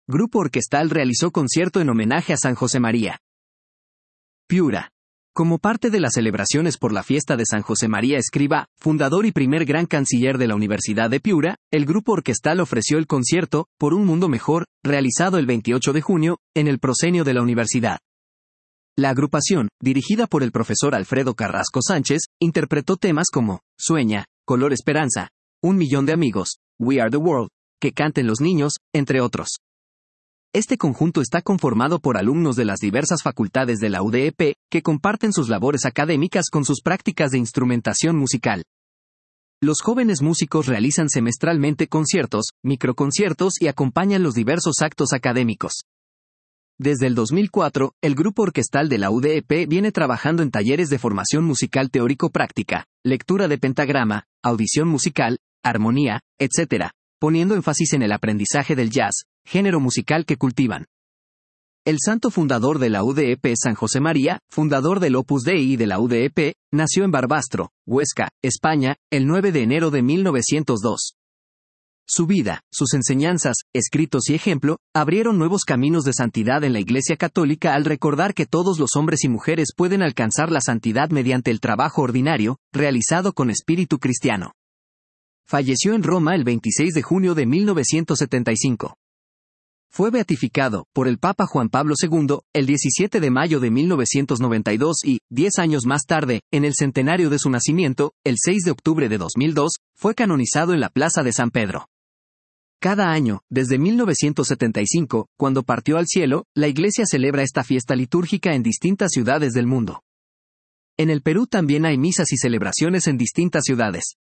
Grupo orquestal realizó concierto en homenaje a San Josemaría. Piura. Como parte de las celebraciones por la fiesta de San Josemaría Escriba, fundador y primer gran canciller de la Universidad de Piura, el grupo orquestal ofreció el concierto Por un Mundo Mejor, realizado el 28 de junio, en el proscenio de la universidad. La agrupación, dirigida por el profesor Alfredo Carrasco Sánchez, interpretó temas como Sueña, Color Esperanza, Un Millón de Amigos, We Are the World, Que Canten los Niños, entre otros. Este conjunto está conformado por alumnos de las diversas facultades de la UDEP, que comparten sus labores académicas con sus prácticas de instrumentación musical. Los jóvenes músicos realizan semestralmente conciertos, microconciertos y acompañan los diversos actos académicos. Desde el 2004, el grupo orquestal de la UDEP viene trabajando en talleres de formación musical teórico-práctica, lectura de pentagrama, audición musical, armonía, etc., poniendo énfasis en el aprendizaje del jazz, género musical que cultivan. El santo fundador de la UDEP, San Josemaría, fundador del Opus Dei y de la UDEP, nació en Barbastro, Huesca, España, el 9 de enero de 1902. Su vida, sus enseñanzas, escritos y ejemplo, abrieron nuevos caminos de santidad en la Iglesia Católica al recordar que todos los hombres y mujeres pueden alcanzar la santidad mediante el trabajo ordinario, realizado con espíritu cristiano. Falleció en Roma el 26 de junio de 1975. Fue beatificado, por el Papa Juan Pablo II, el 17 de mayo de 1992 y, 10 años más tarde, en el centenario de su nacimiento, el 6 de octubre de 2002, fue canonizado en la Plaza de San Pedro. Cada año, desde 1975, cuando partió al cielo, la Iglesia celebra esta fiesta litúrgica en distintas ciudades del mundo. En el Perú también hay misas y celebraciones en distintas ciudades.